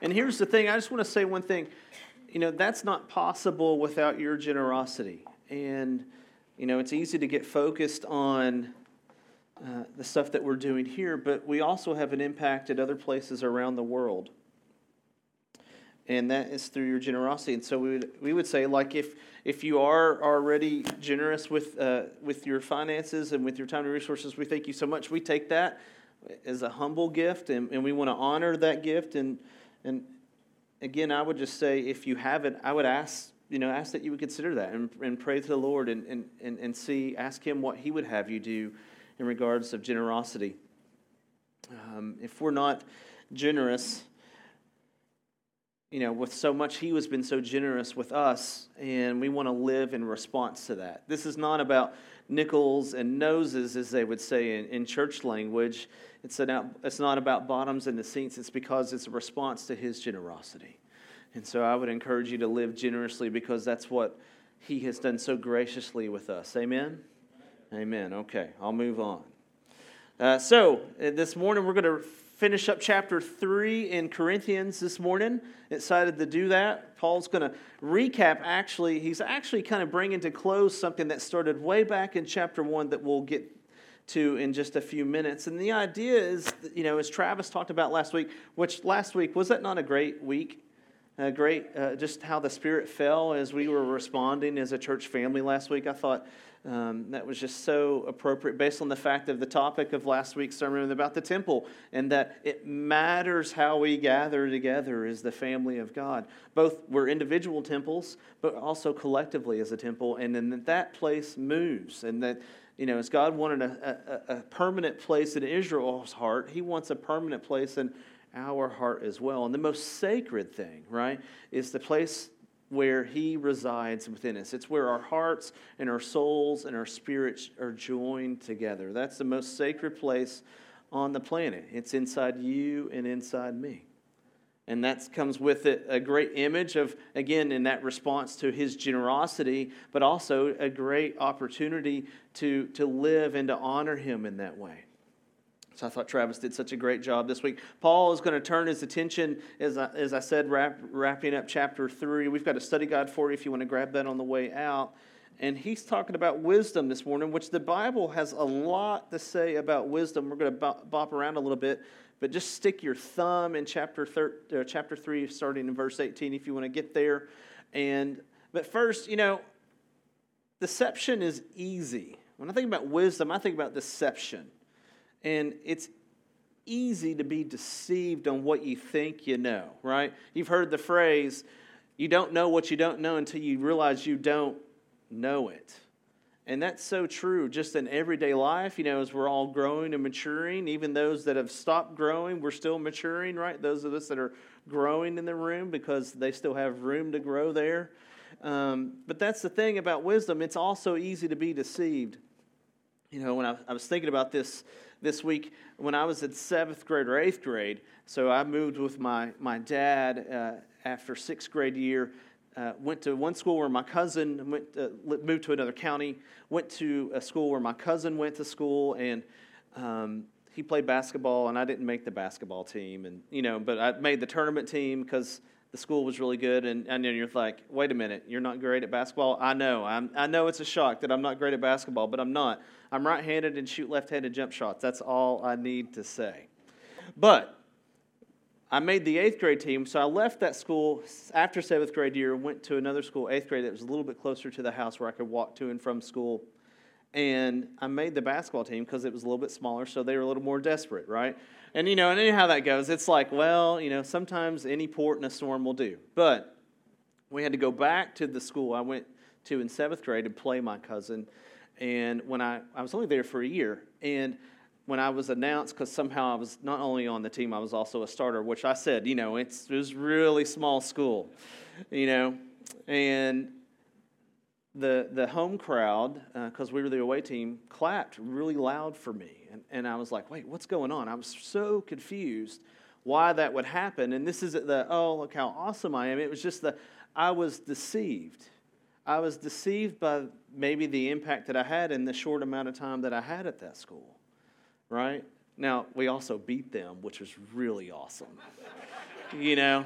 And here's the thing, I just want to say one thing. That's not possible without your generosity. And, it's easy to get focused on the stuff that we're doing here, but we also have an impact at other places around the world. And that is through your generosity. And so we would say, like, if you are already generous with your finances and with your time and resources, we thank you so much. We take that as a humble gift, and we want to honor that gift. And again, I would just say, if you haven't, I would ask that you would consider that and pray to the Lord and ask Him what He would have you do in regards of generosity. If we're not generous, with so much, He has been so generous with us, and we want to live in response to that. This is not about nickels and noses, as they would say in church language. It's not about bottoms and the seats. It's because it's a response to His generosity. And so I would encourage you to live generously, because that's what He has done so graciously with us. Amen? Amen. Okay, I'll move on. So this morning we're going to finish up chapter 3 in Corinthians this morning. Excited to do that. Paul's going to recap, he's actually kind of bringing to close something that started way back in chapter 1 that we'll get to in just a few minutes. And the idea is, as Travis talked about last week, which last week, was that not a great week? Just how the Spirit fell as we were responding as a church family last week. I thought that was just so appropriate based on the fact of the topic of last week's sermon about the temple, and that it matters how we gather together as the family of God. Both we're individual temples, but also collectively as a temple, and then that place moves, and that as God wanted a permanent place in Israel's heart, He wants a permanent place in our heart as well. And the most sacred thing, right, is the place where He resides within us. It's where our hearts and our souls and our spirits are joined together. That's the most sacred place on the planet. It's inside you and inside me. And that comes with it a great image of, again, in that response to His generosity, but also a great opportunity to live and to honor Him in that way. So I thought Travis did such a great job this week. Paul is going to turn his attention, as I said, wrapping up chapter 3. We've got a study guide for you if you want to grab that on the way out. And he's talking about wisdom this morning, which the Bible has a lot to say about wisdom. We're going to bop around a little bit, but just stick your thumb in chapter 3, starting in verse 18, if you want to get there. But first, deception is easy. When I think about wisdom, I think about deception. And it's easy to be deceived on what you think you know, right? You've heard the phrase, you don't know what you don't know until you realize you don't know it. And that's so true just in everyday life, as we're all growing and maturing. Even those that have stopped growing, we're still maturing, right? Those of us that are growing in the room, because they still have room to grow there. But that's the thing about wisdom. It's also easy to be deceived. When I was thinking about this week, when I was in 7th grade or 8th grade, so I moved with my dad after 6th grade year, went to one school where my cousin moved to another county, went to a school where my cousin went to school, and he played basketball, and I didn't make the basketball team, and but I made the tournament team because the school was really good, and then you're like, wait a minute, you're not great at basketball? I know it's a shock that I'm not great at basketball, but I'm not. I'm right-handed and shoot left-handed jump shots. That's all I need to say. But I made the 8th grade team, so I left that school after 7th grade year, went to another school, 8th grade, that was a little bit closer to the house where I could walk to and from school. And I made the basketball team because it was a little bit smaller, so they were a little more desperate, right? And and how that goes. It's like, well, sometimes any port in a storm will do. But we had to go back to the school I went to in 7th grade and play my cousin. And when I was only there for a year, and when I was announced, because somehow I was not only on the team, I was also a starter, which I said, it was really small school, and the home crowd, because we were the away team, clapped really loud for me. And I was like, wait, what's going on? I was so confused why that would happen. And this isn't look how awesome I am. It was just I was deceived. I was deceived by maybe the impact that I had in the short amount of time that I had at that school, right? Now, we also beat them, which was really awesome. you know.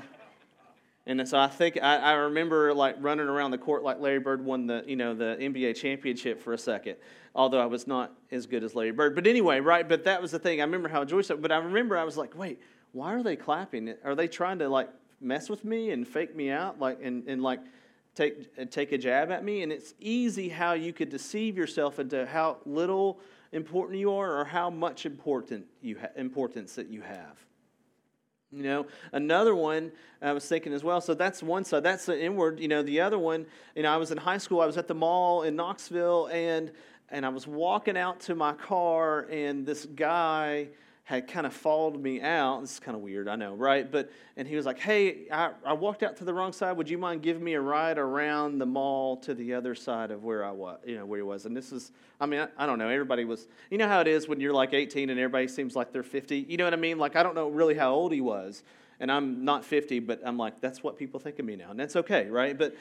And so I remember like running around the court like Larry Bird won the NBA championship for a second, although I was not as good as Larry Bird. But anyway, right? But that was the thing. I remember how joyous. But I remember I was like, wait, why are they clapping? Are they trying to like mess with me and fake me out, like and like take a jab at me? And it's easy how you could deceive yourself into how little important you are or how much importance that you have. You know, another one I was thinking as well. So that's one side. That's the inward. You know, the other one. You know, I was in high school. I was at the mall in Knoxville, and I was walking out to my car, and this guy had kind of followed me out. This is kind of weird, I know, right? And he was like, "Hey, I walked out to the wrong side. Would you mind giving me a ride around the mall to the other side of where I was, where he was?" And this is, I mean, I don't know. Everybody was, you know how it is when you're like 18 and everybody seems like they're 50. You know what I mean? Like I don't know really how old he was, and I'm not 50, but I'm like, that's what people think of me now, and that's okay, right? But,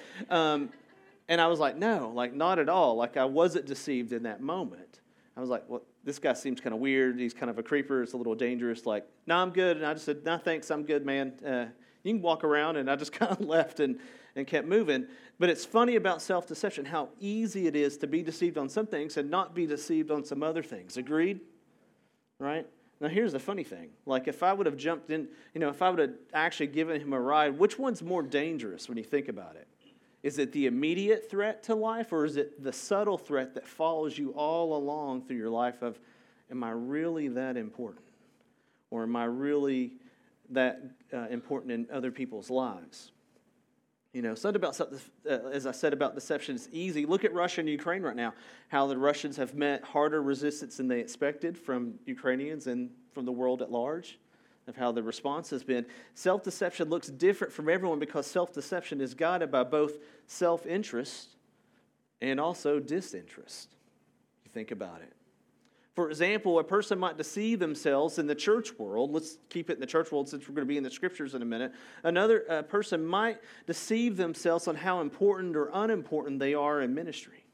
and I was like, no, like not at all. Like I wasn't deceived in that moment. I was like, well, this guy seems kind of weird. He's kind of a creeper. It's a little dangerous. Like, no, I'm good. And I just said, no, thanks. I'm good, man. You can walk around. And I just kind of left and kept moving. But it's funny about self-deception, how easy it is to be deceived on some things and not be deceived on some other things. Agreed? Right? Now, here's the funny thing. Like, if I would have jumped in, if I would have actually given him a ride, which one's more dangerous when you think about it? Is it the immediate threat to life, or is it the subtle threat that follows you all along through your life of, am I really that important? Or am I really that important in other people's lives? You know, something about, as I said about deception, it's easy. Look at Russia and Ukraine right now, how the Russians have met harder resistance than they expected from Ukrainians and from the world at large, of how the response has been. Self-deception looks different from everyone because self-deception is guided by both self-interest and also disinterest. You think about it. For example, a person might deceive themselves in the church world. Let's keep it in the church world since we're going to be in the scriptures in a minute. Another person might deceive themselves on how important or unimportant they are in ministry.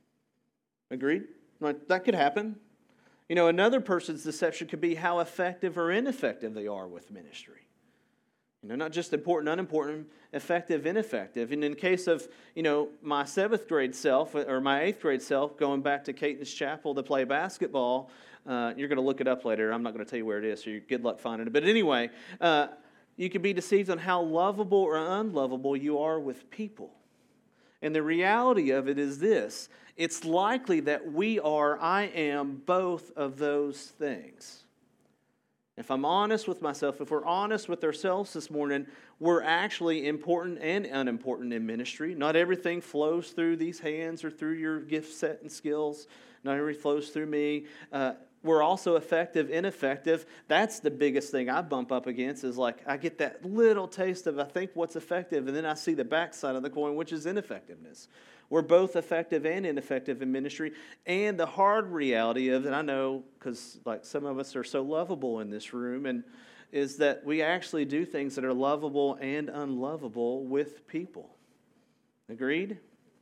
Agreed? Like, that could happen. You know, another person's deception could be how effective or ineffective they are with ministry. You know, not just important, unimportant, effective, ineffective. And in the case of, my 7th grade self or my 8th grade self going back to Caton's Chapel to play basketball, you're going to look it up later. I'm not going to tell you where it is, so good luck finding it. But anyway, you could be deceived on how lovable or unlovable you are with people. And the reality of it is this. It's likely that I am both of those things. If I'm honest with myself, if we're honest with ourselves this morning, we're actually important and unimportant in ministry. Not everything flows through these hands or through your gift set and skills. Not everything flows through me. We're also effective, ineffective. That's the biggest thing I bump up against is like I get that little taste of I think what's effective, and then I see the backside of the coin, which is ineffectiveness. We're both effective and ineffective in ministry. And the hard reality of it, I know because like some of us are so lovable in this room, and is that we actually do things that are lovable and unlovable with people. Agreed?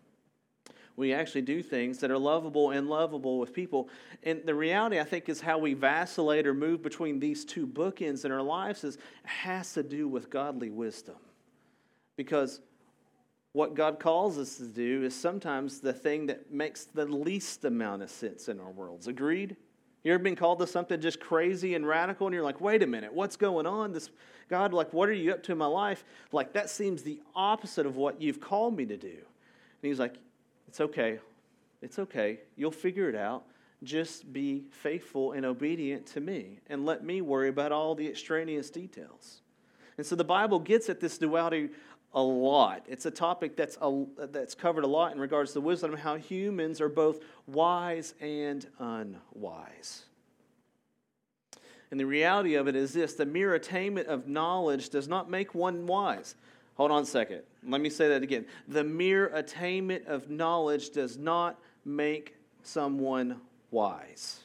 We actually do things that are lovable and lovable with people. And the reality, I think, is how we vacillate or move between these two bookends in our lives has to do with godly wisdom. Because what God calls us to do is sometimes the thing that makes the least amount of sense in our worlds. Agreed? You ever been called to something just crazy and radical, and you're like, wait a minute, what's going on? This God, like, what are you up to in my life? Like, that seems the opposite of what you've called me to do. And he's like, it's okay. It's okay. You'll figure it out. Just be faithful and obedient to me, and let me worry about all the extraneous details. And so the Bible gets at this duality a lot. It's a topic that's covered a lot in regards to wisdom, how humans are both wise and unwise. And the reality of it is this: the mere attainment of knowledge does not make one wise. Hold on a second. Let me say that again. The mere attainment of knowledge does not make someone wise.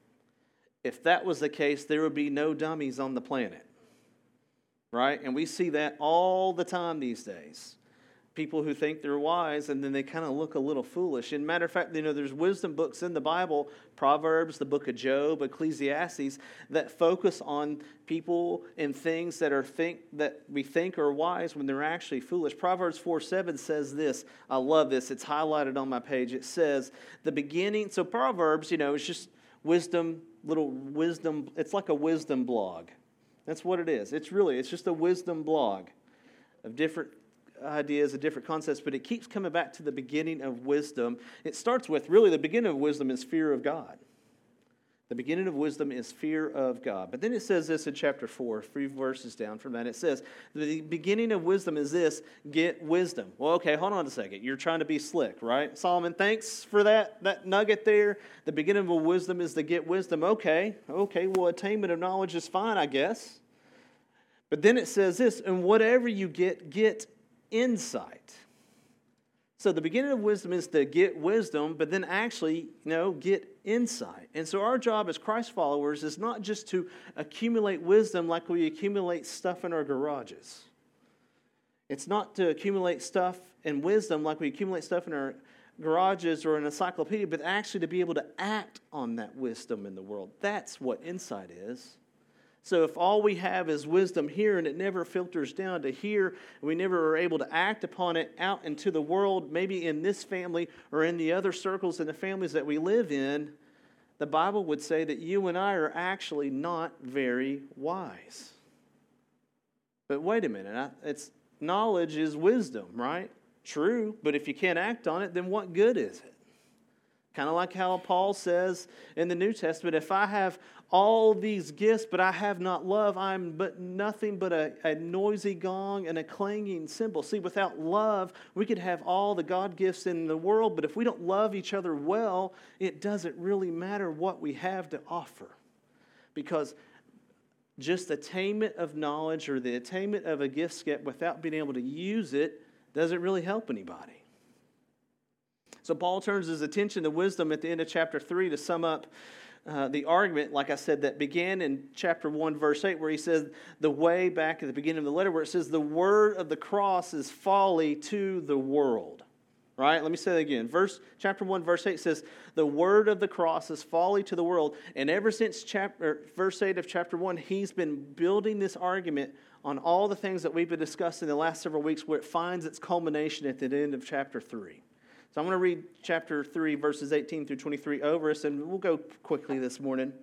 If that was the case, there would be no dummies on the planet. Right? And we see that all the time these days. people who think they're wise, and then they kind of look a little foolish. And matter of fact, there's wisdom books in the Bible, Proverbs, the book of Job, Ecclesiastes, that focus on people and things that we think are wise when they're actually foolish. Proverbs 4:7 says this. I love this. It's highlighted on my page. It says, the beginning, so Proverbs, it's just wisdom, little wisdom. It's like a wisdom blog. That's what it is. It's just a wisdom blog of different ideas, of different concepts, but it keeps coming back to the beginning of wisdom. It starts with, really, the beginning of wisdom is fear of God. The beginning of wisdom is fear of God. But then it says this in chapter 4, 3 verses down from that. It says, the beginning of wisdom is this, get wisdom. Well, okay, hold on a second. You're trying to be slick, right? Solomon, thanks for that nugget there. The beginning of wisdom is to get wisdom. Okay, well, attainment of knowledge is fine, I guess. But then it says this, and whatever you get insight. So the beginning of wisdom is to get wisdom, but then actually, get insight. And so our job as Christ followers is not just to accumulate wisdom like we accumulate stuff in our garages. It's not to accumulate stuff and wisdom like we accumulate stuff in our garages or an encyclopedia, but actually to be able to act on that wisdom in the world. That's what insight is. So if all we have is wisdom here and it never filters down to here, and we never are able to act upon it out into the world, maybe in this family or in the other circles and the families that we live in, the Bible would say that you and I are actually not very wise. But wait a minute, knowledge is wisdom, right? True, but if you can't act on it, then what good is it? Kind of like how Paul says in the New Testament, if I have all these gifts, but I have not love, I'm but nothing but a noisy gong and a clanging cymbal. See, without love, we could have all the God gifts in the world, but if we don't love each other well, it doesn't really matter what we have to offer. Because just attainment of knowledge or the attainment of a gift set without being able to use it doesn't really help anybody. So Paul turns his attention to wisdom at the end of chapter 3 to sum up the argument, like I said, that began in chapter 1, verse 8, where he says the way back at the beginning of the letter, where it says the word of the cross is folly to the world. Right? Let me say that again. Chapter 1, verse 8 says, the word of the cross is folly to the world. And ever since verse 8 of chapter 1, he's been building this argument on all the things that we've been discussing the last several weeks, where it finds its culmination at the end of chapter 3. So I'm going to read chapter 3, verses 18 through 23 over us, and we'll go quickly this morning.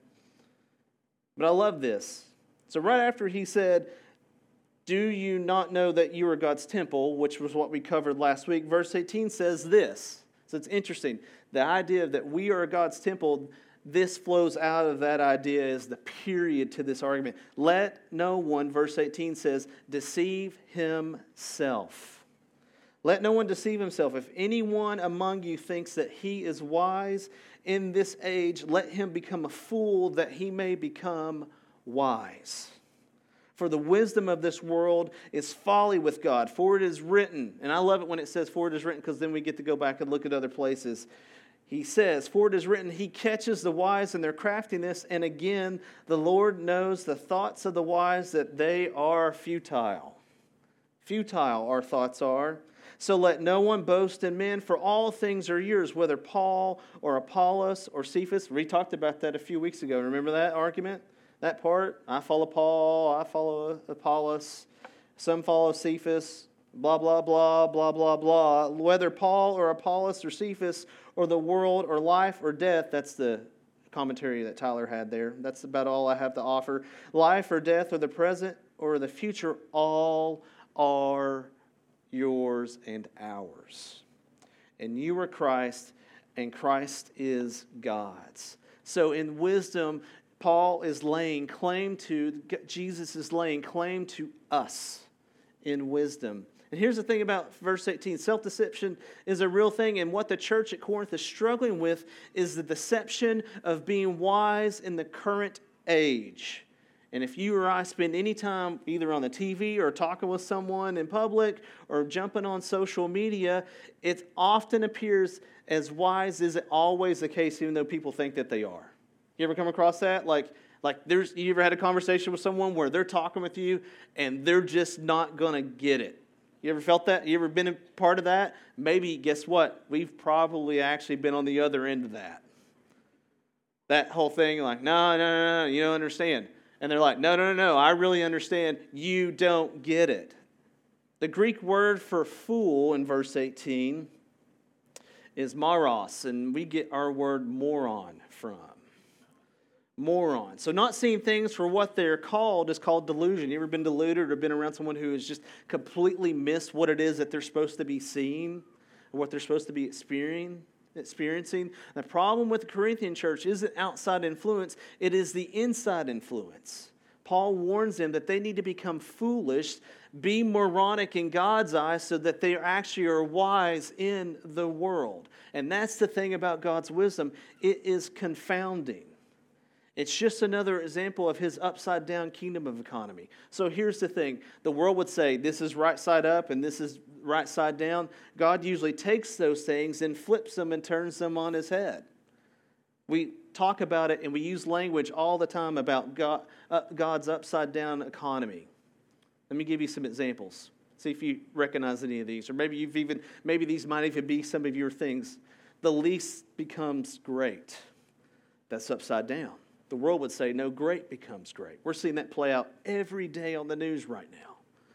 But I love this. So right after he said, do you not know that you are God's temple, which was what we covered last week, verse 18 says this. So it's interesting. The idea that we are God's temple, this flows out of that idea as the period to this argument. Let no one, verse 18 says, deceive himself. Let no one deceive himself. If anyone among you thinks that he is wise in this age, let him become a fool that he may become wise. For the wisdom of this world is folly with God. For it is written, and I love it when it says for it is written, because then we get to go back and look at other places. He says, for it is written, he catches the wise in their craftiness, and again, the Lord knows the thoughts of the wise, that they are futile. Futile our thoughts are. So let no one boast in men, for all things are yours, whether Paul or Apollos or Cephas. We talked about that a few weeks ago. Remember that argument? That part? I follow Paul, I follow Apollos, some follow Cephas, blah, blah, blah, blah, blah, blah. Whether Paul or Apollos or Cephas or the world or life or death, that's the commentary that Tyler had there. That's about all I have to offer. Life or death or the present or the future, all are yours and ours. And you are Christ, and Christ is God's. So in wisdom, Paul is laying claim to, Jesus is laying claim to us in wisdom. And here's the thing about verse 18. Self-deception is a real thing, and what the church at Corinth is struggling with is the deception of being wise in the current age. And if you or I spend any time either on the TV or talking with someone in public or jumping on social media, it often appears as wise as it always the case, even though people think that they are. You ever come across that? You ever had a conversation with someone where they're talking with you and they're just not going to get it? You ever felt that? You ever been a part of that? Maybe, guess what? We've probably actually been on the other end of that. That whole thing, like, no, you don't understand. And they're like, no, I really understand. You don't get it. The Greek word for fool in verse 18 is moros, and we get our word moron from. Moron. So not seeing things for what they're called is called delusion. You ever been deluded or been around someone who has just completely missed what it is that they're supposed to be seeing or what they're supposed to be experiencing? The problem with the Corinthian church isn't outside influence, it is the inside influence. Paul warns them that they need to become foolish, be moronic in God's eyes so that they actually are wise in the world. And that's the thing about God's wisdom. It is confounding. It's just another example of his upside down kingdom of economy. So here's the thing. The world would say this is right side up and this is right side down. God usually takes those things and flips them and turns them on his head. We talk about it and we use language all the time about God's upside down economy. Let me give you some examples. See if you recognize any of these. Or maybe these might even be some of your things. The least becomes great. That's upside down. The world would say, no, great becomes great. We're seeing that play out every day on the news right now.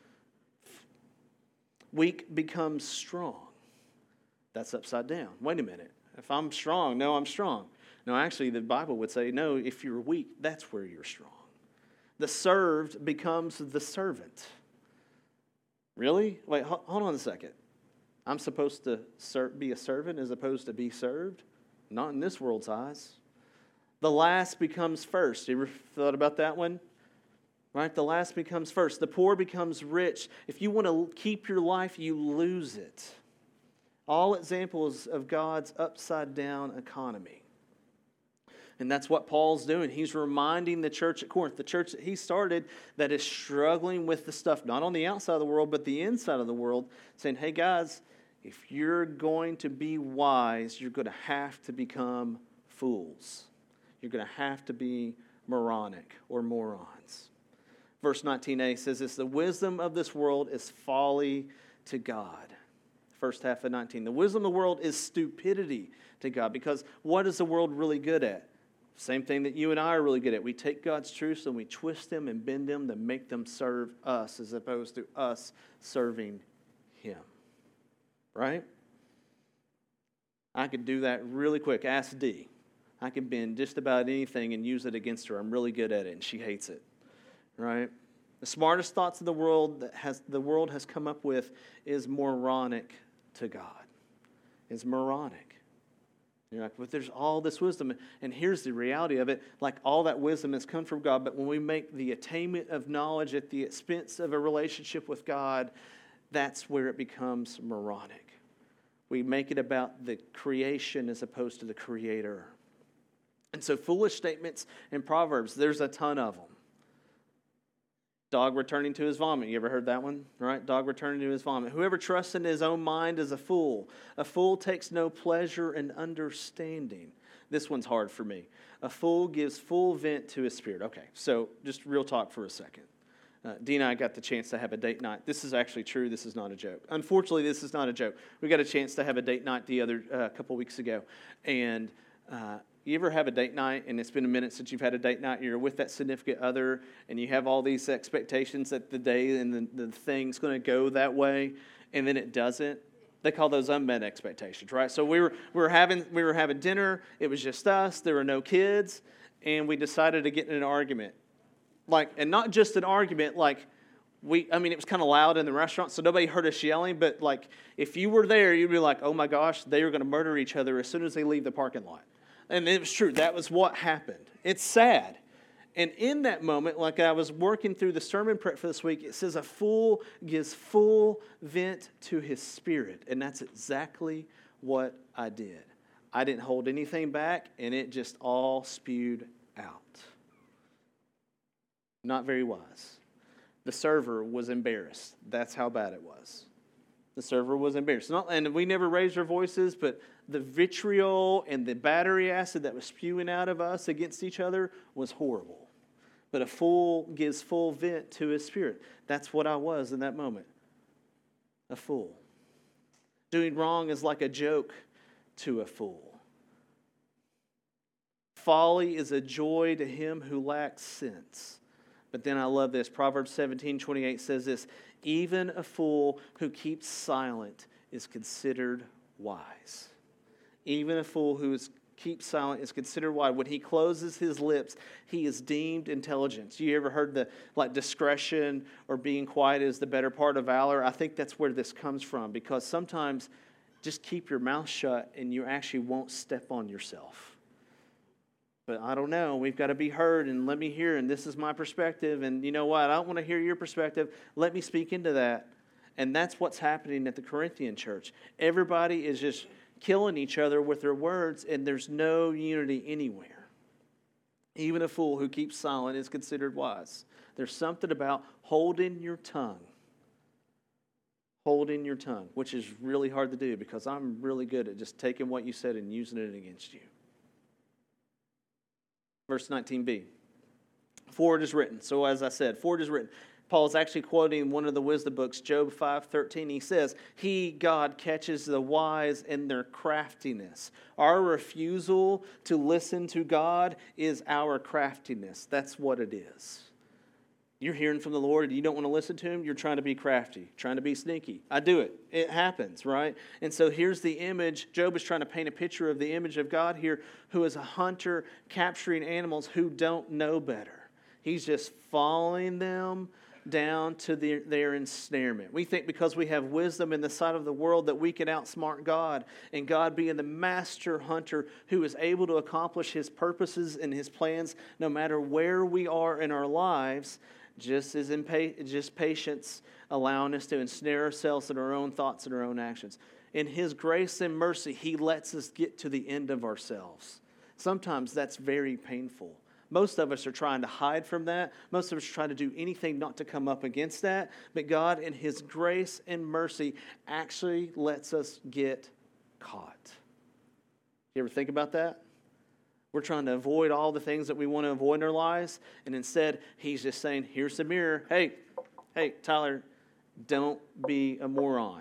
Weak becomes strong. That's upside down. Wait a minute. If I'm strong, no, I'm strong. No, actually, the Bible would say, no, if you're weak, that's where you're strong. The served becomes the servant. Really? Wait, hold on a second. I'm supposed to be a servant as opposed to be served? Not in this world's eyes. The last becomes first. You ever thought about that one? Right? The last becomes first. The poor becomes rich. If you want to keep your life, you lose it. All examples of God's upside down economy. And that's what Paul's doing. He's reminding the church at Corinth, the church that he started that is struggling with the stuff, not on the outside of the world, but the inside of the world, saying, hey guys, if you're going to be wise, you're going to have to become fools. You're going to have to be moronic or morons. Verse 19a says this, the wisdom of this world is folly to God. First half of 19. The wisdom of the world is stupidity to God, because what is the world really good at? Same thing that you and I are really good at. We take God's truths and we twist them and bend them to make them serve us as opposed to us serving Him. Right? I could do that really quick. Ask Dee. I can bend just about anything and use it against her. I'm really good at it, and she hates it. Right? The smartest thoughts of the world has come up with is moronic to God. It's moronic. You're like, but there's all this wisdom. And here's the reality of it. Like, all that wisdom has come from God, but when we make the attainment of knowledge at the expense of a relationship with God, that's where it becomes moronic. We make it about the creation as opposed to the Creator. And so foolish statements in Proverbs, there's a ton of them. Dog returning to his vomit. You ever heard that one? Right? Dog returning to his vomit. Whoever trusts in his own mind is a fool. A fool takes no pleasure in understanding. This one's hard for me. A fool gives full vent to his spirit. Okay, so just real talk for a second. Dee and I got the chance to have a date night. This is actually true. This is not a joke. Unfortunately, this is not a joke. We got a chance to have a date night a couple weeks ago. And you ever have a date night and it's been a minute since you've had a date night and you're with that significant other and you have all these expectations that the day and the thing's going to go that way and then it doesn't? They call those unmet expectations, right? So we were having dinner. It was just us. There were no kids, and we decided to get in an argument. And not just an argument, it was kind of loud in the restaurant, so nobody heard us yelling, but if you were there, you'd be like, oh my gosh, they are going to murder each other as soon as they leave the parking lot. And it was true. That was what happened. It's sad. And in that moment, like I was working through the sermon prep for this week, it says a fool gives full vent to his spirit. And that's exactly what I did. I didn't hold anything back, and it just all spewed out. Not very wise. The server was embarrassed. That's how bad it was. The server was embarrassed. And we never raised our voices, but the vitriol and the battery acid that was spewing out of us against each other was horrible. But a fool gives full vent to his spirit. That's what I was in that moment. a fool. Doing wrong is like a joke to a fool. Folly is a joy to him who lacks sense. But then I love this. Proverbs 17:28 says this, even a fool who keeps silent is considered wise. Even a fool who keeps silent is considered wise. When he closes his lips, he is deemed intelligent. You ever heard the discretion or being quiet is the better part of valor? I think that's where this comes from, because sometimes just keep your mouth shut and you actually won't step on yourself. But I don't know. We've got to be heard, and let me hear, and this is my perspective, and you know what? I don't want to hear your perspective. Let me speak into that. And that's what's happening at the Corinthian church. Everybody is just killing each other with their words, and there's no unity anywhere. Even a fool who keeps silent is considered wise. There's something about holding your tongue. Holding your tongue, which is really hard to do because I'm really good at just taking what you said and using it against you. Verse 19b. For it is written. So as I said, for it is written. Paul is actually quoting one of the wisdom books, Job 5:13. He says, He, God, catches the wise in their craftiness. Our refusal to listen to God is our craftiness. That's what it is. You're hearing from the Lord and you don't want to listen to Him, you're trying to be crafty, trying to be sneaky. I do it. It happens, right? And so here's the image. Job is trying to paint a picture of the image of God here, who is a hunter capturing animals who don't know better. He's just following them down to their ensnarement. We think because we have wisdom in the sight of the world that we can outsmart God, and God being the master hunter who is able to accomplish His purposes and His plans no matter where we are in our lives, just patience, allowing us to ensnare ourselves in our own thoughts and our own actions. In His grace and mercy, He lets us get to the end of ourselves. Sometimes that's very painful. Most of us are trying to hide from that. Most of us are trying to do anything not to come up against that. But God, in His grace and mercy, actually lets us get caught. You ever think about that? We're trying to avoid all the things that we want to avoid in our lives. And instead, He's just saying, here's the mirror. Hey, Tyler, don't be a moron.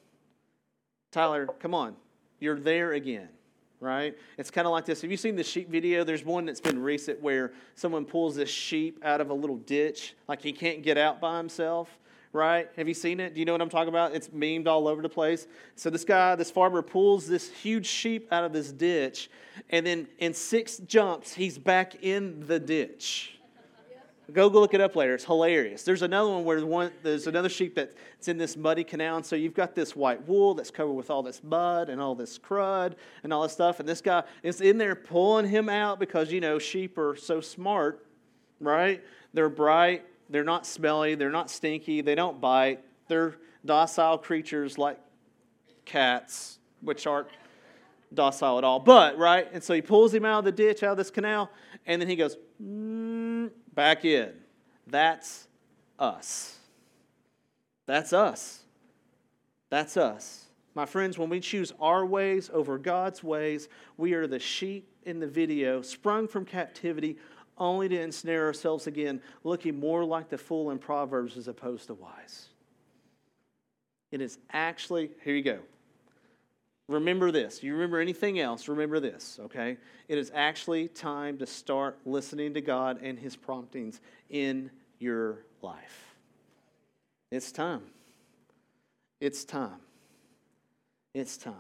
Tyler, come on. You're there again. Right? It's kind of like this. Have you seen the sheep video? There's one that's been recent where someone pulls this sheep out of a little ditch, like he can't get out by himself, right? Have you seen it? Do you know what I'm talking about? It's memed all over the place. So this farmer pulls this huge sheep out of this ditch, and then in 6 jumps, he's back in the ditch. Go look it up later. It's hilarious. There's another one where there's another sheep that's in this muddy canal. And so you've got this white wool that's covered with all this mud and all this crud and all this stuff. And this guy is in there pulling him out because, sheep are so smart, right? They're bright. They're not smelly. They're not stinky. They don't bite. They're docile creatures like cats, which aren't docile at all. But, right? And so he pulls him out of the ditch, out of this canal, and then he goes, back in. That's us. That's us. That's us. My friends, when we choose our ways over God's ways, we are the sheep in the video, sprung from captivity, only to ensnare ourselves again, looking more like the fool in Proverbs as opposed to wise. It is actually, here you go. Remember this. You remember anything else, remember this, okay? It is actually time to start listening to God and His promptings in your life. It's time. It's time. It's time.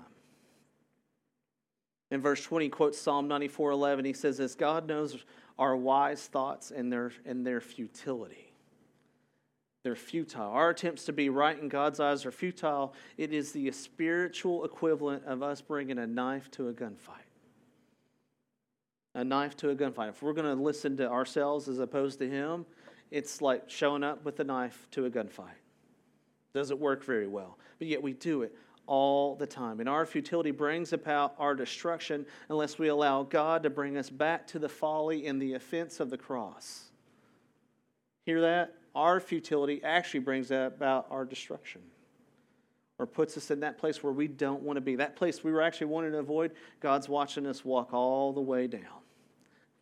In verse 20, he quotes Psalm 94:11. He says, as God knows our wise thoughts and their futility. They're futile. Our attempts to be right in God's eyes are futile. It is the spiritual equivalent of us bringing a knife to a gunfight. A knife to a gunfight. If we're going to listen to ourselves as opposed to Him, it's like showing up with a knife to a gunfight. Doesn't work very well. But yet we do it all the time. And our futility brings about our destruction unless we allow God to bring us back to the folly and the offense of the cross. Hear that? Our futility actually brings about our destruction, or puts us in that place where we don't want to be. That place we were actually wanting to avoid, God's watching us walk all the way down.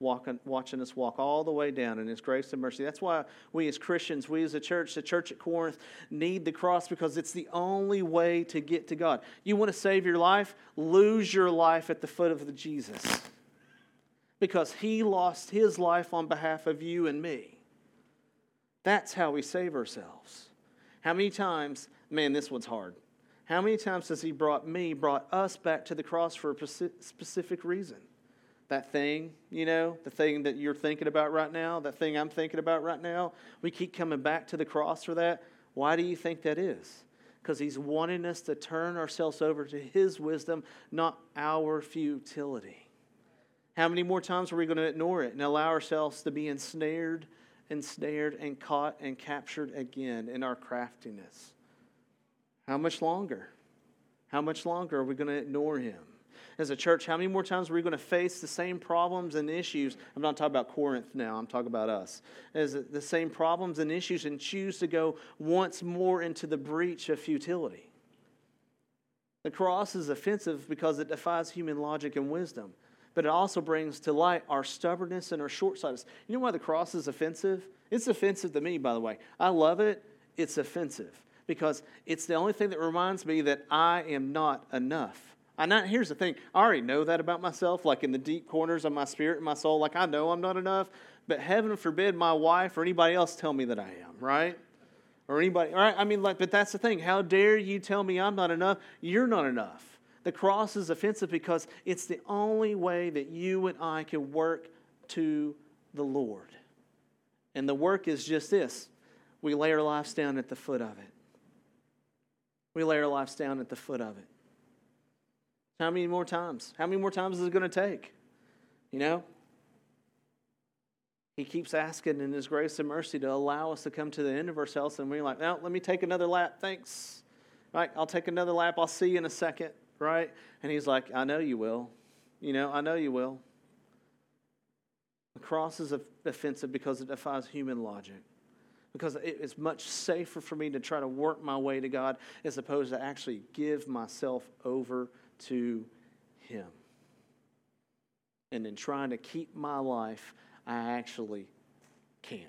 watching us walk all the way down in His grace and mercy. That's why we as Christians, we as a church, the church at Corinth, need the cross, because it's the only way to get to God. You want to save your life? Lose your life at the foot of Jesus, because He lost His life on behalf of you and me. That's how we save ourselves. How many times, man, this one's hard. How many times has He brought us back to the cross for a specific reason? That thing, the thing that you're thinking about right now, that thing I'm thinking about right now, we keep coming back to the cross for that. Why do you think that is? Because He's wanting us to turn ourselves over to His wisdom, not our futility. How many more times are we going to ignore it and allow ourselves to be ensnared and caught and captured again in our craftiness? How much longer? How much longer are we going to ignore Him? As a church, how many more times are we going to face the same problems and issues? I'm not talking about Corinth now, I'm talking about us. As the same problems and issues, and choose to go once more into the breach of futility. The cross is offensive because it defies human logic and wisdom. But it also brings to light our stubbornness and our short-sightedness. You know why the cross is offensive? It's offensive to me, by the way. I love it. It's offensive because it's the only thing that reminds me that I am not enough. Here's the thing. I already know that about myself, like in the deep corners of my spirit and my soul. Like I know I'm not enough. But heaven forbid my wife or anybody else tell me that I am, right? Or anybody, right? But that's the thing. How dare you tell me I'm not enough? You're not enough. The cross is offensive because it's the only way that you and I can work to the Lord. And the work is just this. We lay our lives down at the foot of it. We lay our lives down at the foot of it. How many more times? How many more times is it going to take? He keeps asking in His grace and mercy to allow us to come to the end of ourselves, and we're like, no, let me take another lap. Thanks. Right? I'll take another lap. I'll see you in a second. Right? And He's like, I know you will. I know you will. The cross is offensive because it defies human logic. Because it's much safer for me to try to work my way to God as opposed to actually give myself over to Him. And in trying to keep my life, I actually can't.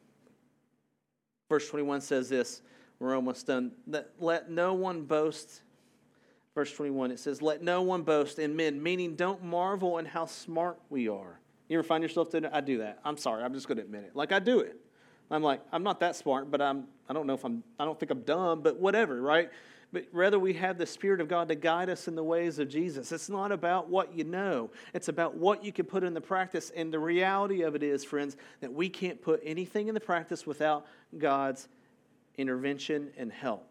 Verse 21 says this. We're almost done. Let no one boast. Verse 21, it says, let no one boast in men, meaning don't marvel in how smart we are. You ever find yourself doing it? I do that. I'm sorry. I'm just going to admit it. Like I do it. I'm like, I'm not that smart, but I don't think I'm dumb, but whatever, right? But rather we have the Spirit of God to guide us in the ways of Jesus. It's not about what you know. It's about what you can put into practice. And the reality of it is, friends, that we can't put anything into practice without God's intervention and help.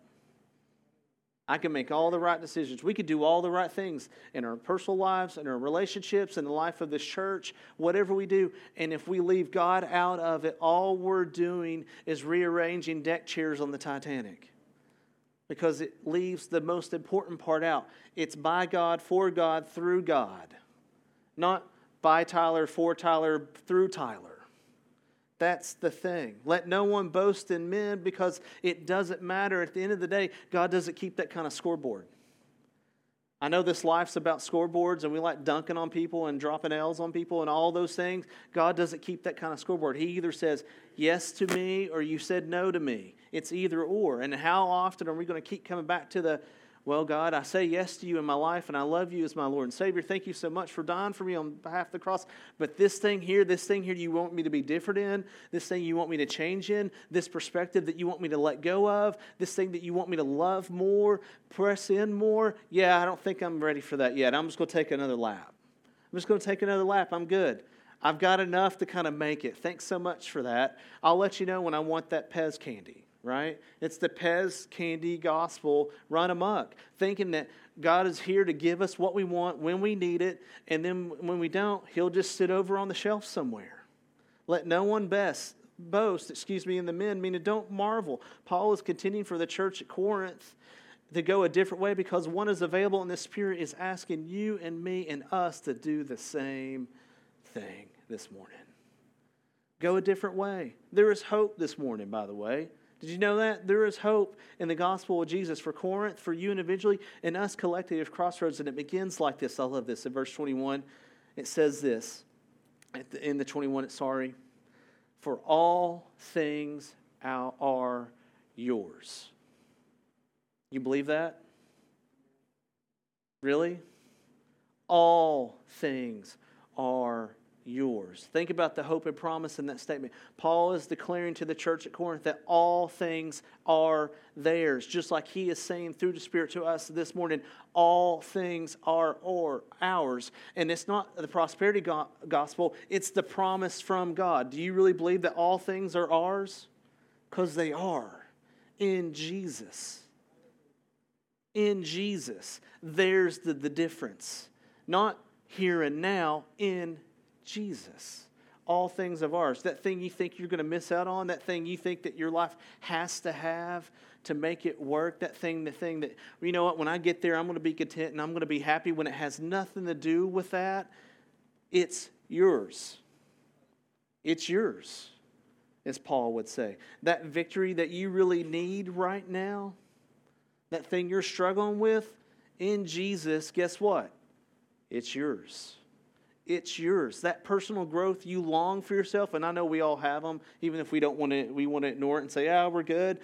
I can make all the right decisions. We could do all the right things in our personal lives, in our relationships, in the life of this church, whatever we do. And if we leave God out of it, all we're doing is rearranging deck chairs on the Titanic. Because it leaves the most important part out. It's by God, for God, through God. Not by Tyler, for Tyler, through Tyler. That's the thing. Let no one boast in men because it doesn't matter. At the end of the day, God doesn't keep that kind of scoreboard. I know this life's about scoreboards and we like dunking on people and dropping L's on people and all those things. God doesn't keep that kind of scoreboard. He either says yes to me or you said no to me. It's either or. And how often are we going to keep coming back to the, well, God, I say yes to you in my life and I love you as my Lord and Savior. Thank you so much for dying for me on behalf of the cross. But this thing here you want me to be different in, this thing you want me to change in, this perspective that you want me to let go of, this thing that you want me to love more, press in more. Yeah, I don't think I'm ready for that yet. I'm just going to take another lap. I'm good. I've got enough to kind of make it. Thanks so much for that. I'll let you know when I want that Pez candy. Right? It's the Pez candy gospel run amok, thinking that God is here to give us what we want when we need it, and then when we don't, He'll just sit over on the shelf somewhere. Let no one boast, in the men, meaning don't marvel. Paul is continuing for the church at Corinth to go a different way because one is available and the Spirit is asking you and me and us to do the same thing this morning. Go a different way. There is hope this morning, by the way. Did you know that? There is hope in the gospel of Jesus for Corinth, for you individually, and us collectively at Crossroads. And it begins like this. I love this. In verse 21, it says this. at the end of 21, sorry, for all things are yours. You believe that? Really? All things are yours. Think about the hope and promise in that statement. Paul is declaring to the church at Corinth that all things are theirs. Just like he is saying through the Spirit to us this morning, all things are ours. And it's not the prosperity gospel, it's the promise from God. Do you really believe that all things are ours? Because they are in Jesus. In Jesus. There's the difference. Not here and now, in Jesus. All things of ours. That thing you think you're going to miss out on, that thing you think that your life has to have to make it work, the thing that, you know what, when I get there, I'm going to be content and I'm going to be happy when it has nothing to do with that. It's yours. It's yours, as Paul would say. That victory that you really need right now, that thing you're struggling with, in Jesus, guess what? It's yours. It's yours. That personal growth you long for yourself, and I know we all have them, even if we don't want to, we want to ignore it and say, we're good.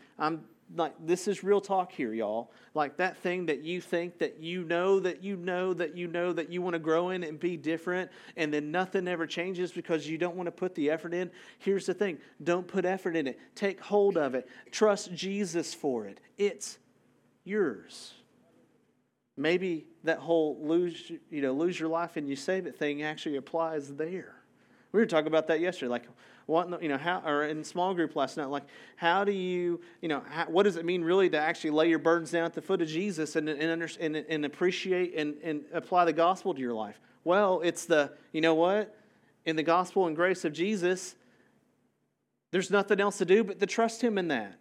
This is real talk here, y'all. Like that thing that you think that you know that you want to grow in and be different, and then nothing ever changes because you don't want to put the effort in. Here's the thing. Don't put effort in it. Take hold of it. Trust Jesus for it. It's yours. Maybe that whole lose your life and you save it thing actually applies there. We were talking about that yesterday. Like, how, or in small group last night. Like, how do you, what does it mean really to actually lay your burdens down at the foot of Jesus and understand and appreciate and apply the gospel to your life? Well, it's in the gospel and grace of Jesus, there's nothing else to do but to trust Him in that.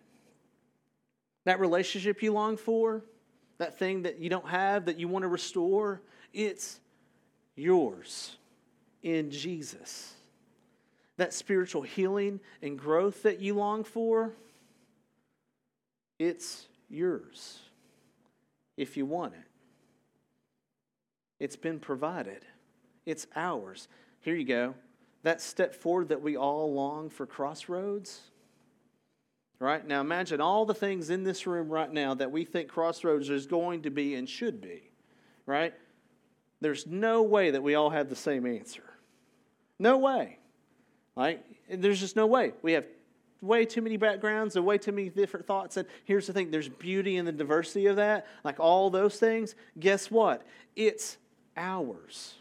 That relationship you long for, that thing that you don't have, that you want to restore, it's yours in Jesus. That spiritual healing and growth that you long for, it's yours if you want it. It's been provided. It's ours. Here you go. That step forward that we all long for, Crossroads. Right? Now imagine all the things in this room right now that we think Crossroads is going to be and should be. Right? There's no way that we all have the same answer. No way. Right? There's just no way. We have way too many backgrounds and way too many different thoughts. And here's the thing. There's beauty in the diversity of that. Like all those things. Guess what? It's ours.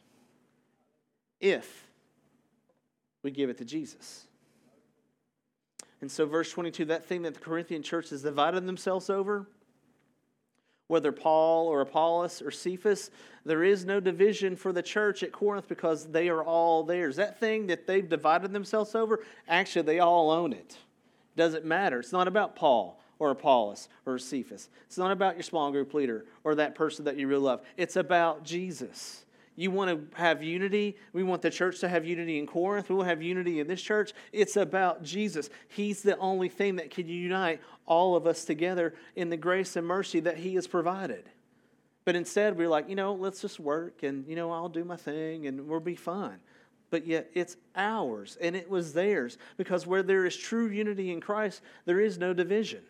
If we give it to Jesus. And so verse 22, that thing that the Corinthian church has divided themselves over, whether Paul or Apollos or Cephas, there is no division for the church at Corinth because they are all theirs. That thing that they've divided themselves over, actually they all own it. Doesn't matter. It's not about Paul or Apollos or Cephas. It's not about your small group leader or that person that you really love. It's about Jesus. You want to have unity? We want the church to have unity in Corinth. We want to have unity in this church. It's about Jesus. He's the only thing that can unite all of us together in the grace and mercy that He has provided. But instead, we're like, let's just work and, I'll do my thing and we'll be fine. But yet it's ours and it was theirs because where there is true unity in Christ, there is no division.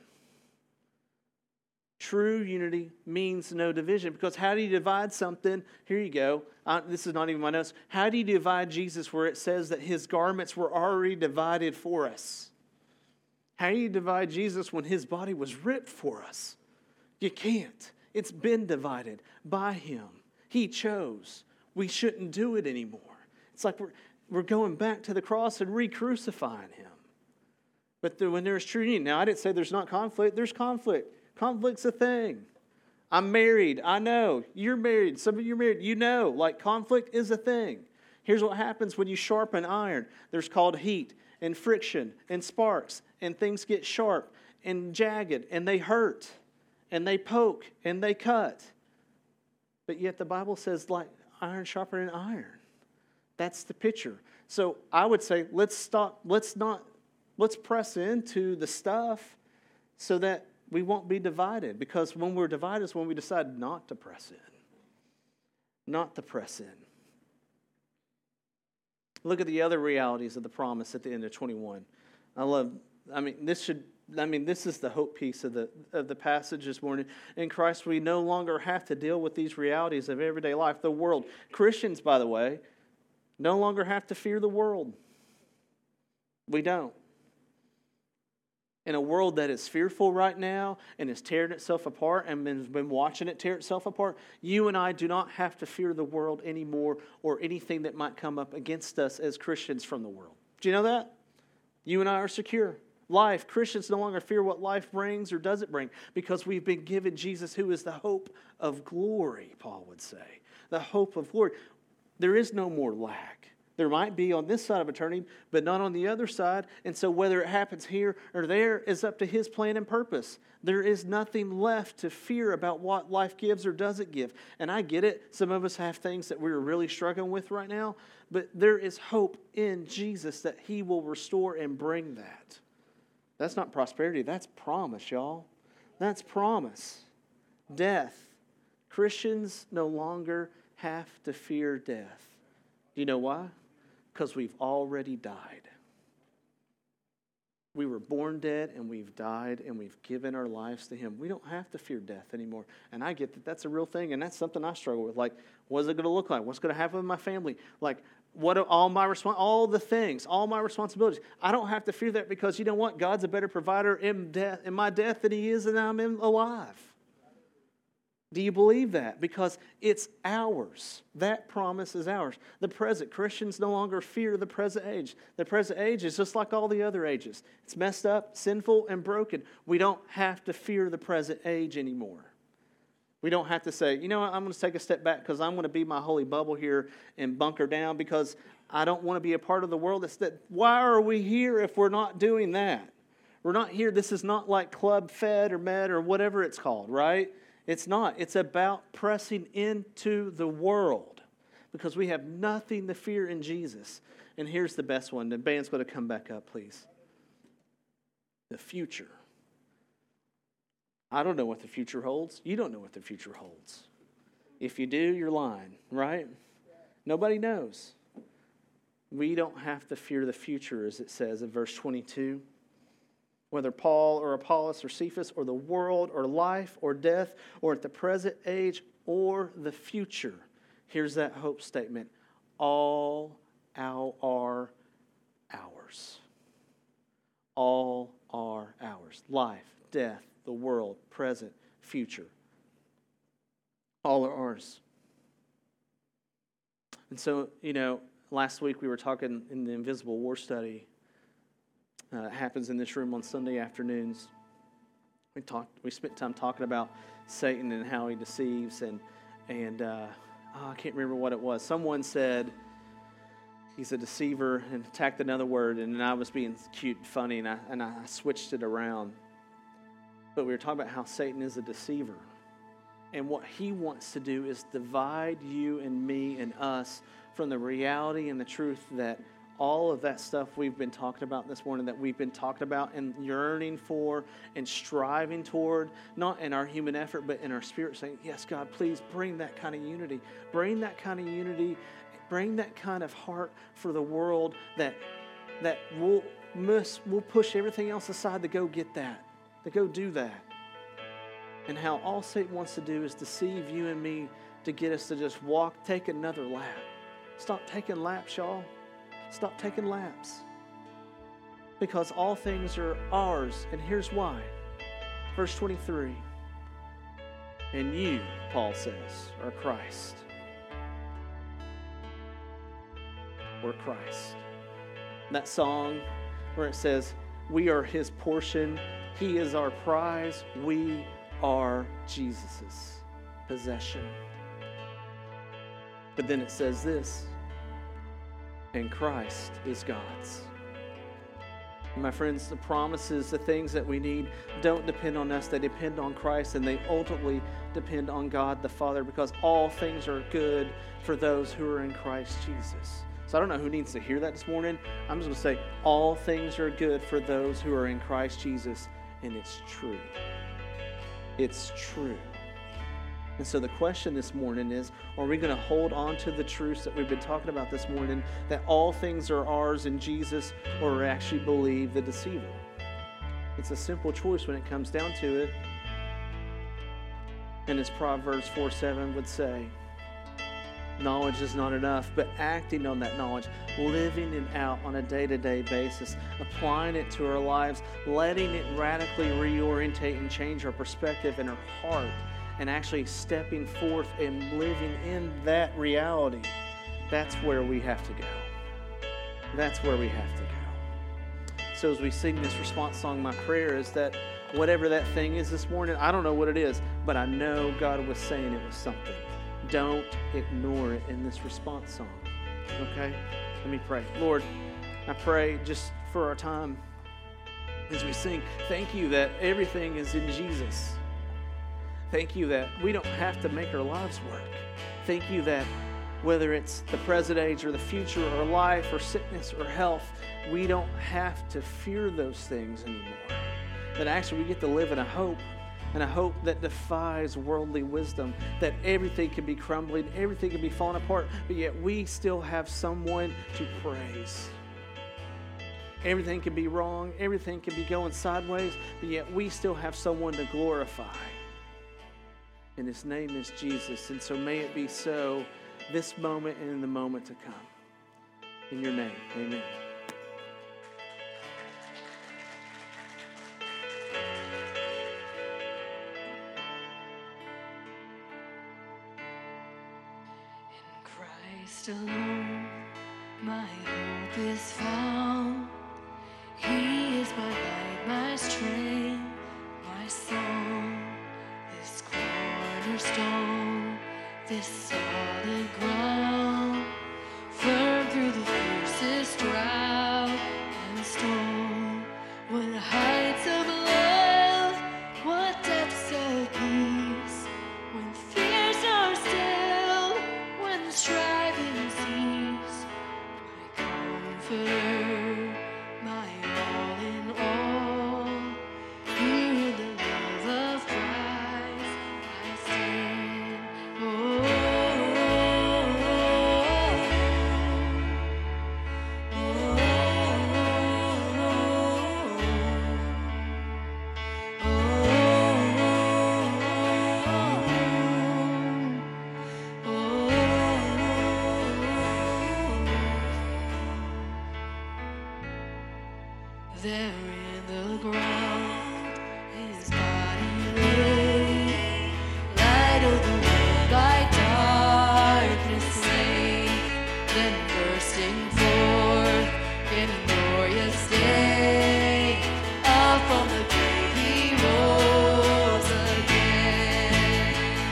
True unity means no division. Because how do you divide something? Here you go. This is not even my notes. How do you divide Jesus where it says that His garments were already divided for us? How do you divide Jesus when His body was ripped for us? You can't. It's been divided by Him. He chose. We shouldn't do it anymore. It's like we're going back to the cross and re-crucifying Him. But when there's true unity, now I didn't say there's not conflict. There's conflict. Conflict's a thing. I'm married. I know. You're married. Some of you are married. You know. Like conflict is a thing. Here's what happens when you sharpen iron. There's called heat and friction and sparks. And things get sharp and jagged. And they hurt. And they poke. And they cut. But yet the Bible says like iron sharpening iron. That's the picture. So I would say let's stop. Let's press into the stuff so that we won't be divided, because when we're divided is when we decide not to press in. Not to press in. Look at the other realities of the promise at the end of 21. This is the hope piece of the passage this morning. In Christ, we no longer have to deal with these realities of everyday life. The world, Christians, by the way, no longer have to fear the world. We don't. In a world that is fearful right now and is tearing itself apart and has been watching it tear itself apart, you and I do not have to fear the world anymore or anything that might come up against us as Christians from the world. Do you know that? You and I are secure. Life, Christians no longer fear what life brings or doesn't bring because we've been given Jesus, who is the hope of glory, Paul would say. The hope of glory. There is no more lack. There might be on this side of eternity, but not on the other side. And so whether it happens here or there is up to His plan and purpose. There is nothing left to fear about what life gives or doesn't give. And I get it. Some of us have things that we're really struggling with right now. But there is hope in Jesus that He will restore and bring that. That's not prosperity. That's promise, y'all. That's promise. Death. Christians no longer have to fear death. Do you know why? Because we've already died. We were born dead and we've died and we've given our lives to Him. We don't have to fear death anymore. And I get that that's a real thing, and that's something I struggle with. Like, what is it going to look like? What's going to happen with my family? Like, what are all my responsibilities? I don't have to fear that because you know what? God's a better provider in my death than He is and I'm alive. Do you believe that? Because it's ours. That promise is ours. The present. Christians no longer fear the present age. The present age is just like all the other ages. It's messed up, sinful, and broken. We don't have to fear the present age anymore. We don't have to say, you know what, I'm going to take a step back because I'm going to be my holy bubble here and bunker down because I don't want to be a part of the world. Why are we here if we're not doing that? We're not here. This is not like Club Fed or Med or whatever it's called, right? It's not. It's about pressing into the world because we have nothing to fear in Jesus. And here's the best one. The band's going to come back up, please. The future. I don't know what the future holds. You don't know what the future holds. If you do, you're lying, right? Nobody knows. We don't have to fear the future, as it says in verse 22. Whether Paul or Apollos or Cephas or the world or life or death or at the present age or the future. Here's that hope statement. All are ours. All are ours. Life, death, the world, present, future. All are ours. And so, last week we were talking in the Invisible War study. It happens in this room on Sunday afternoons. We spent time talking about Satan and how he deceives, and I can't remember what it was. Someone said he's a deceiver and tacked another word, and I was being cute and funny, and I switched it around. But we were talking about how Satan is a deceiver, and what he wants to do is divide you and me and us from the reality and the truth that all of that stuff we've been talking about this morning, that we've been talking about and yearning for and striving toward, not in our human effort, but in our spirit, saying, yes, God, please bring that kind of unity. Bring that kind of unity. Bring that kind of heart for the world that we'll push everything else aside to go get that, to go do that. And how all Satan wants to do is deceive you and me to get us to just take another lap. Stop taking laps, y'all. Stop taking laps. Because all things are ours. And here's why. Verse 23. And you, Paul says, are Christ. We're Christ. That song where it says, we are His portion. He is our prize. We are Jesus' possession. But then it says this. And Christ is God's. And my friends, the promises, the things that we need don't depend on us. They depend on Christ, and they ultimately depend on God the Father, because all things are good for those who are in Christ Jesus. So I don't know who needs to hear that this morning. I'm just going to say all things are good for those who are in Christ Jesus, and it's true. It's true. And so the question this morning is, are we going to hold on to the truths that we've been talking about this morning, that all things are ours in Jesus, or actually believe the deceiver? It's a simple choice when it comes down to it. And as Proverbs 4:7 would say, knowledge is not enough, but acting on that knowledge, living it out on a day-to-day basis, applying it to our lives, letting it radically reorientate and change our perspective and our heart, and actually stepping forth and living in that reality. That's where we have to go. That's where we have to go. So as we sing this response song, my prayer is that whatever that thing is this morning, I don't know what it is, but I know God was saying it was something. Don't ignore it in this response song. Okay? Let me pray. Lord, I pray just for our time as we sing, thank you that everything is in Jesus. Thank you that we don't have to make our lives work. Thank you that whether it's the present age or the future or life or sickness or health, we don't have to fear those things anymore. That actually we get to live in a hope, and a hope that defies worldly wisdom, that everything can be crumbling, everything can be falling apart, but yet we still have someone to praise. Everything can be wrong, everything can be going sideways, but yet we still have someone to glorify. And his name is Jesus. And so may it be so this moment and in the moment to come. In your name, amen. In Christ alone, my hope is found. He is my light, my strength, my song. This cornerstone, this solid ground, firm through the fiercest drought and storm. What heights of love, what depths of peace, when fears are still, when the striving cease. My comforter, my all in all, here in the love of Christ I stand. Oh, there in the ground, his body lay, light of the world by darkness slain, then bursting forth in a glorious day, up from the grave he rose again.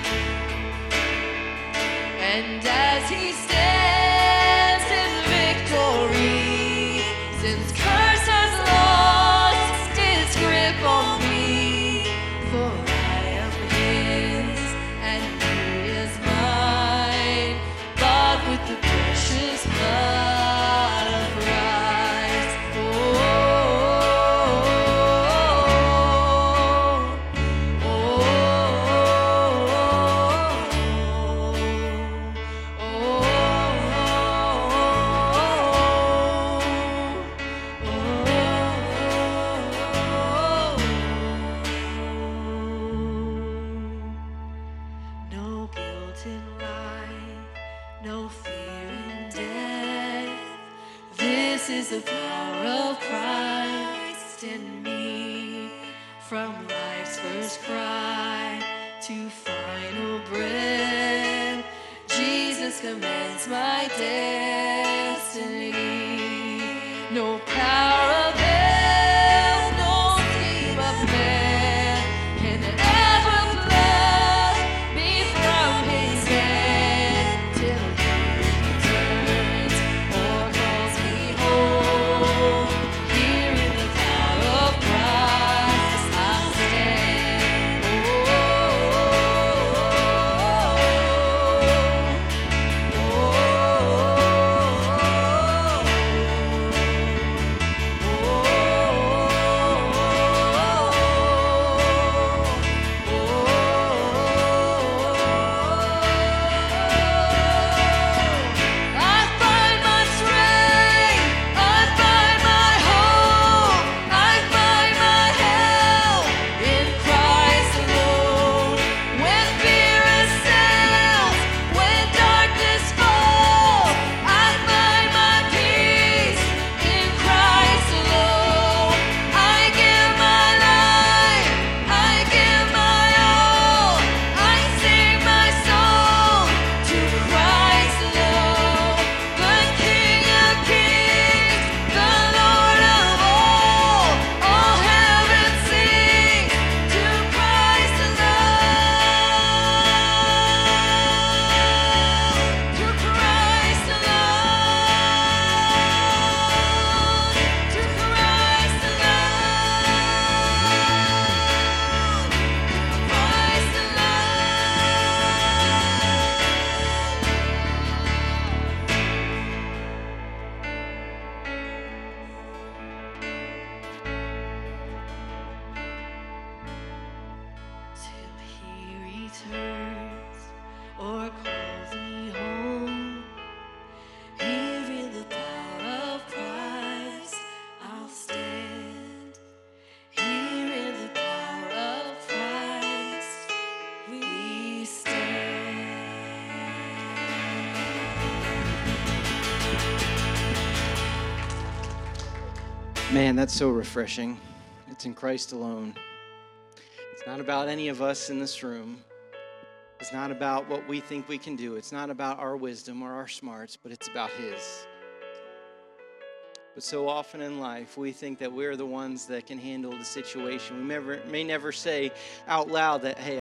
And as he stands in victory, since curse has lost its grip on me, for I am his and he is mine, bought with the precious blood of Christ. Oh, no guilt in life, no fear in death. This is the power of Christ in me. From life's first cry to final breath, Jesus commands my destiny. No power of hell, no scheme of man can ever pluck me from his hand till he returns or calls me home. Here in the power of Christ I stand. Oh, Man, that's so refreshing. It's in Christ alone. It's not about any of us in this room. It's not about what we think we can do. It's not about our wisdom or our smarts, but it's about His. But so often in life, we think that we're the ones that can handle the situation. We may never say out loud that, hey,